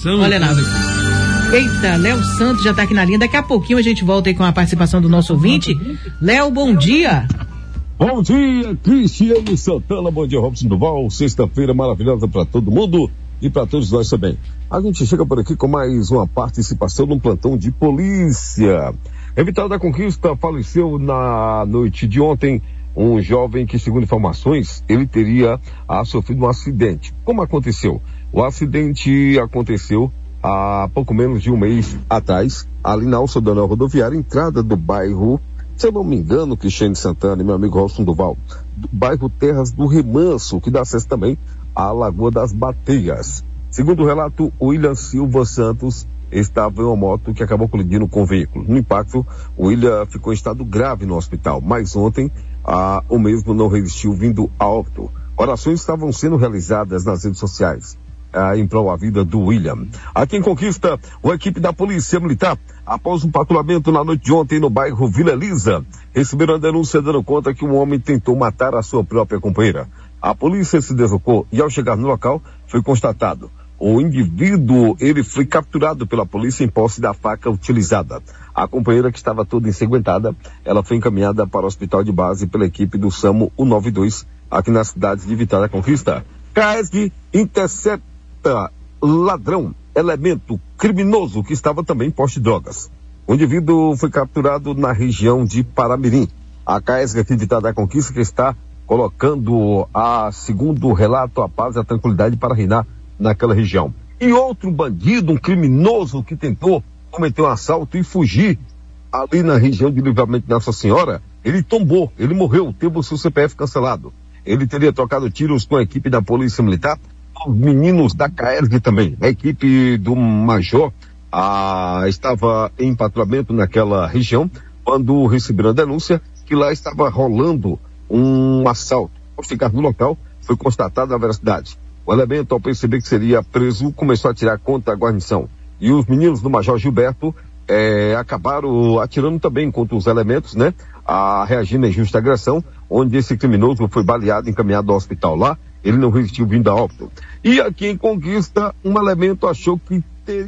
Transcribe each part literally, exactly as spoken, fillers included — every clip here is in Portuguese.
participação. Olha lá. Eita, Léo Santos já está aqui na linha. Daqui a pouquinho a gente volta aí com a participação do nosso ouvinte. Léo, bom dia. Bom dia, Cristiano Santana, bom dia, Robson Duval. Sexta-feira maravilhosa para todo mundo e para todos nós também. A gente chega por aqui com mais uma participação num plantão de polícia. Em Vitória da Conquista, faleceu na noite de ontem um jovem que, segundo informações, ele teria ah, sofrido um acidente. Como aconteceu? O acidente aconteceu há pouco menos de um mês atrás, ali na Alça Donel Rodoviária, entrada do bairro, se eu não me engano, Cristiano Santana e meu amigo Robson Duval, do bairro Terras do Remanso, que dá acesso também à Lagoa das Bateias. Segundo o relato, o William Silva Santos estava em uma moto que acabou colidindo com o veículo. No impacto, o William ficou em estado grave no hospital, mas ontem ah, o mesmo não resistiu, vindo a óbito. Orações estavam sendo realizadas nas redes sociais ah, em prol da vida do William. Aqui em Conquista, uma equipe da Polícia Militar, após um patrulhamento na noite de ontem no bairro Vila Elisa, receberam a denúncia dando conta que um homem tentou matar a sua própria companheira. A polícia se deslocou e, ao chegar no local, foi constatado: o indivíduo, ele foi capturado pela polícia em posse da faca utilizada. A companheira, que estava toda ensanguentada, ela foi encaminhada para o hospital de base pela equipe do SAMU cento e noventa e dois, aqui na cidade de Vitória da Conquista. C A E S G intercepta ladrão, elemento criminoso que estava também em posse de drogas. O indivíduo foi capturado na região de Paramirim. A C A E S G aqui de Vitória da Conquista, que está colocando, a, segundo o relato, a paz e a tranquilidade para reinar naquela região. E outro bandido, um criminoso que tentou cometer um assalto e fugir ali na região de Livramento Nossa Senhora, ele tombou, ele morreu, teve o seu C P F cancelado. Ele teria trocado tiros com a equipe da Polícia Militar, os meninos da C A E S G também. A equipe do Major ah, estava em patrulhamento naquela região quando receberam a denúncia que lá estava rolando um assalto. Ao chegar no local, foi constatada a veracidade. O elemento, ao perceber que seria preso, começou a atirar contra a guarnição. E os meninos do Major Gilberto eh, acabaram atirando também contra os elementos, né? A reagindo à injusta agressão, onde esse criminoso foi baleado e encaminhado ao hospital. Lá, ele não resistiu, vindo a óbito. E aqui em Conquista, um elemento achou que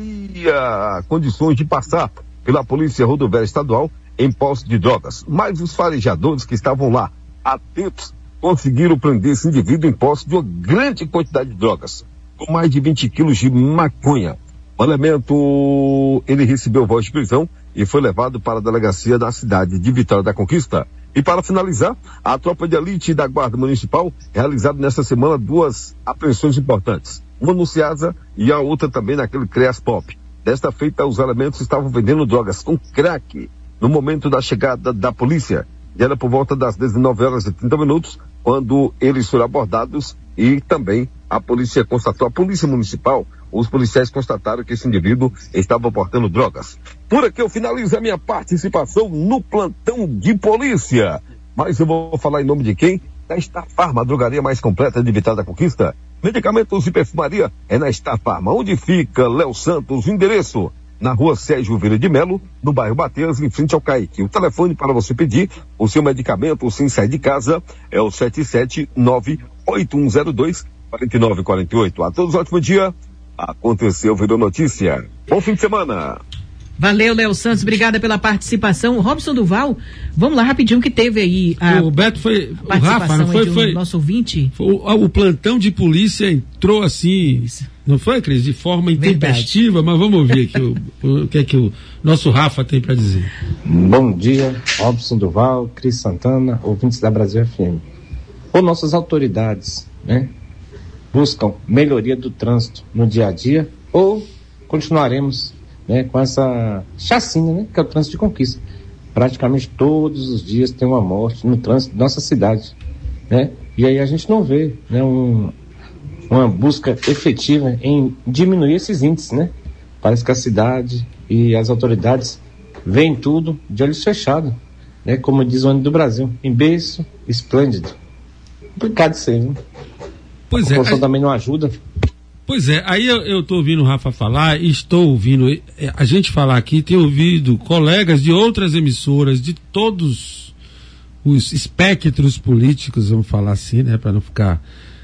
teria condições de passar pela Polícia Rodoviária Estadual em posse de drogas. Mas os farejadores que estavam lá, atentos, conseguiram prender esse indivíduo em posse de uma grande quantidade de drogas, com mais de vinte quilos de maconha. O elemento, ele recebeu voz de prisão e foi levado para a delegacia da cidade de Vitória da Conquista. E para finalizar, a tropa de elite da Guarda Municipal realizado nesta semana duas apreensões importantes. Uma no Ceasa e a outra também naquele CREAS Pop. Desta feita, os elementos estavam vendendo drogas com crack no momento da chegada da polícia. E era por volta das dezenove horas e trinta minutos, quando eles foram abordados e também a polícia constatou, a polícia municipal, os policiais constataram que esse indivíduo estava portando drogas. Por aqui eu finalizo a minha participação no plantão de polícia. Mas eu vou falar em nome de quem? Da Star Farma, a drogaria mais completa de Vitória da Conquista. Medicamentos e perfumaria é na Star Farma. Onde fica Léo Santos, o endereço? Na rua Sérgio Vieira de Melo, no bairro Bateias, em frente ao Caique. O telefone para você pedir o seu medicamento sem sair de casa é o sete sete nove oito um zero dois quatro nove quatro oito. A todos um ótimo dia. Aconteceu, virou notícia. Bom fim de semana. Valeu, Léo Santos, obrigada pela participação. Robson Duval, vamos lá rapidinho que teve aí a o Beto foi, o Rafa, não foi, foi nosso ouvinte. Foi, o, o plantão de polícia entrou assim, Isso. não foi, Cris? De forma intempestiva, mas vamos ouvir aqui o, o, o que é que o nosso Rafa tem para dizer. Bom dia, Robson Duval, Cris Santana, ouvintes da Brasil F M. Ou nossas autoridades, né, buscam melhoria do trânsito no dia a dia, ou continuaremos, né, com essa chacina, né, que é o trânsito de Conquista. Praticamente todos os dias tem uma morte no trânsito da nossa cidade, né? E aí a gente não vê, né, um, uma busca efetiva em diminuir esses índices, né? Parece que a cidade e as autoridades veem tudo de olhos fechados, né? Como diz o Ano do Brasil, em berço esplêndido. Complicado isso aí, né? Pois a população é, também não ajuda. Pois é, aí eu estou ouvindo o Rafa falar e estou ouvindo a gente falar aqui, tenho ouvido colegas de outras emissoras, de todos os espectros políticos, vamos falar assim, né, para não ficar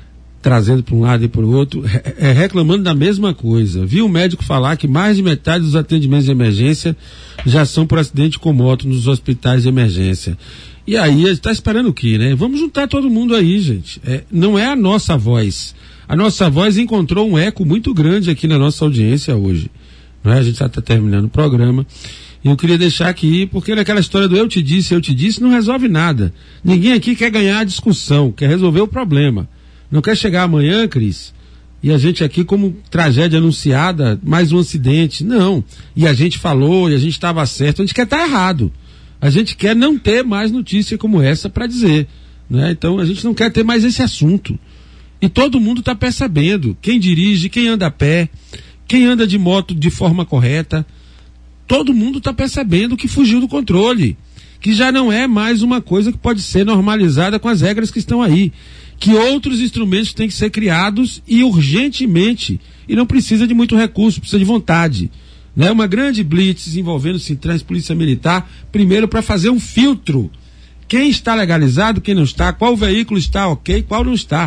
trazendo para um lado e para o outro, é, reclamando da mesma coisa. Vi um médico falar que mais de metade dos atendimentos de emergência já são por acidente com moto nos hospitais de emergência. E aí, está esperando o quê, né? Vamos juntar todo mundo aí, gente. É, não é a nossa voz. A nossa voz encontrou um eco muito grande aqui na nossa audiência hoje. Não é? A gente já está terminando o programa. E eu queria deixar aqui, porque naquela história do eu te disse, eu te disse, não resolve nada. Ninguém aqui quer ganhar a discussão, quer resolver o problema. Não quer chegar amanhã, Cris, e a gente aqui como tragédia anunciada, mais um acidente. Não. E a gente falou, e a gente estava certo, a gente quer estar errado. A gente quer não ter mais notícia como essa para dizer. Né? Então a gente não quer ter mais esse assunto. E todo mundo está percebendo. Quem dirige, quem anda a pé, quem anda de moto de forma correta, todo mundo está percebendo que fugiu do controle. Que já não é mais uma coisa que pode ser normalizada com as regras que estão aí. Que outros instrumentos têm que ser criados e urgentemente, e não precisa de muito recurso, precisa de vontade, né? Uma grande blitz envolvendo Sintrans, Polícia Militar, primeiro para fazer um filtro, quem está legalizado, quem não está, qual veículo está ok, qual não está,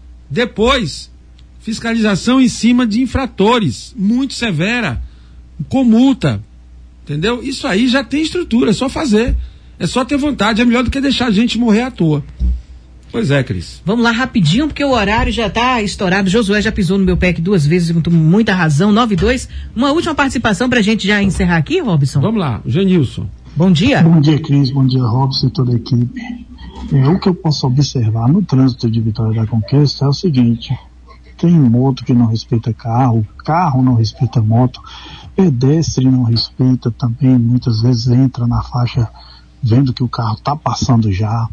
depois fiscalização em cima de infratores, muito severa, com multa, entendeu? Isso aí já tem estrutura, é só fazer, é só ter vontade, é melhor do que deixar a gente morrer à toa. Pois é, Cris. Vamos lá rapidinho, porque o horário já está estourado. Josué já pisou no meu pé aqui duas vezes, com muita razão. nove e dois. Uma última participação para a gente já encerrar aqui, Robson? Vamos lá, Genilson. Bom dia. Bom dia, Cris. Bom dia, Robson e toda a equipe. É, o que eu posso observar no trânsito de Vitória da Conquista é o seguinte: tem moto que não respeita carro, carro não respeita moto, pedestre não respeita também, muitas vezes entra na faixa vendo que o carro está passando já.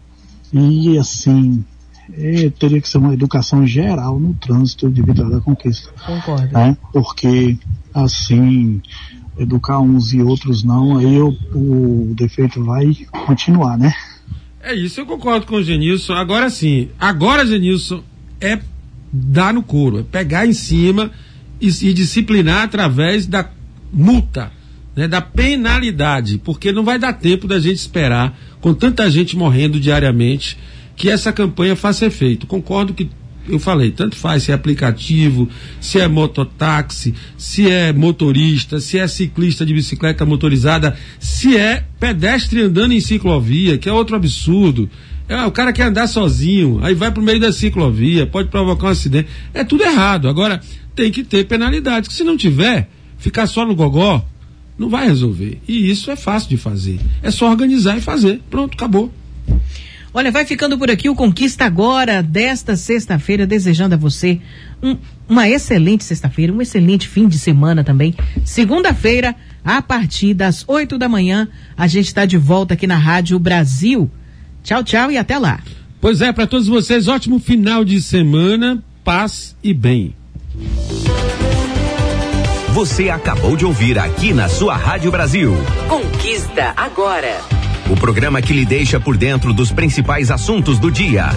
E assim, é, teria que ser uma educação geral no trânsito de Vitória da Conquista. Concordo. Né? Porque, assim, educar uns e outros não, aí o, o defeito vai continuar, né? É isso, eu concordo com o Genilson. Agora sim, agora, Genilson, é dar no couro, é pegar em cima e, e disciplinar através da multa, né, da penalidade, porque não vai dar tempo da gente esperar, com tanta gente morrendo diariamente, que essa campanha faça efeito. Concordo que eu falei, tanto faz se é aplicativo, se é mototáxi, se é motorista, se é ciclista de bicicleta motorizada, se é pedestre andando em ciclovia, que é outro absurdo. É, o cara quer andar sozinho, aí vai pro meio da ciclovia, pode provocar um acidente. É tudo errado. Agora, tem que ter penalidade, que se não tiver, ficar só no gogó, não vai resolver. E isso é fácil de fazer. É só organizar e fazer. Pronto, acabou. Olha, vai ficando por aqui o Conquista Agora desta sexta-feira, desejando a você um, uma excelente sexta-feira, um excelente fim de semana também. Segunda-feira, a partir das oito da manhã, a gente está de volta aqui na Rádio Brasil. Tchau, tchau e até lá. Pois é, para todos vocês, ótimo final de semana, paz e bem. Você acabou de ouvir aqui na sua Rádio Brasil. Conquista Agora. O programa que lhe deixa por dentro dos principais assuntos do dia.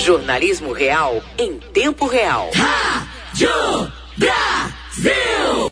Jornalismo real em tempo real. Rádio Brasil.